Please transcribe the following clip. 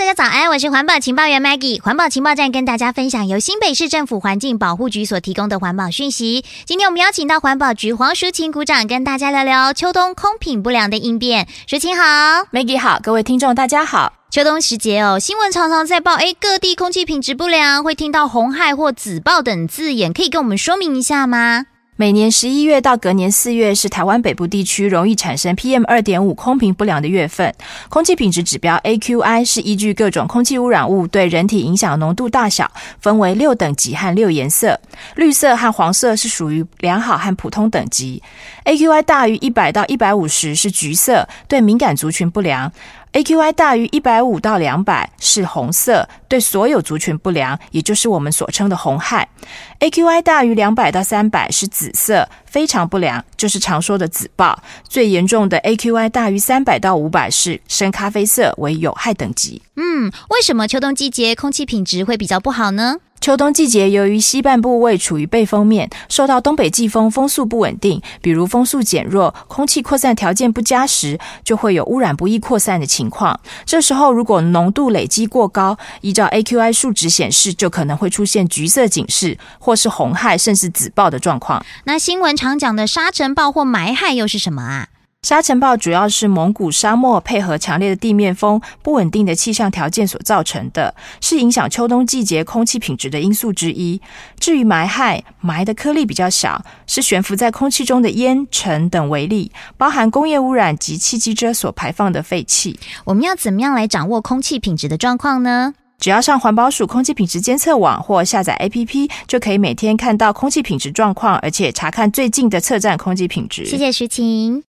大家早安，我是环保情报员 Maggie。环保情报站跟大家分享由新北市政府环境保护局所提供的环保讯息。今天我们邀请到环保局黄淑琴股长跟大家聊聊秋冬空品不良的应变。淑琴好。 Maggie 好，各位听众大家好。 秋冬时节新闻常常在报各地空气品质不良，会听到红害或紫爆等字眼，可以跟我们说明一下吗？ 每年11月到隔年4月是台湾北部地区容易产生 PM2.5 空品不良的月份。空气品质指标 AQI 是依据各种空气污染物对人体影响浓度大小，分为6等级和6颜色。绿色和黄色是属于良好和普通等级。AQI 大于100到150是橘色，对敏感族群不良。AQI 大于150到200是红色，对所有族群不良，也就是我们所称的红害。AQI 大于200到300是紫色，非常不良，就是常说的紫爆。最严重的 AQI 大于300到500是深咖啡色，为有害等级。 为什么秋冬季节空气品质会比较不好呢？ 秋冬季节，由于西半部位处于背风面，受到东北季风风速不稳定，比如风速减弱、空气扩散条件不佳时，就会有污染不易扩散的情况。这时候如果浓度累积过高，依照 AQI 数值显示，就可能会出现橘色警示，或是红害甚至紫爆的状况。 那新闻常讲的沙尘暴或霾害又是什么啊？ 沙尘暴主要是蒙古沙漠配合强烈的地面风、不稳定的气象条件所造成的，是影响秋冬季节空气品质的因素之一。至于霾害，霾的颗粒比较小，是悬浮在空气中的烟、尘等微粒，包含工业污染及汽机车所排放的废气。 我们要怎么样来掌握空气品质的状况呢？ 只要上环保署空气品质监测网或下载 APP， 就可以每天看到空气品质状况，而且查看最近的测站空气品质。 谢谢淑琴。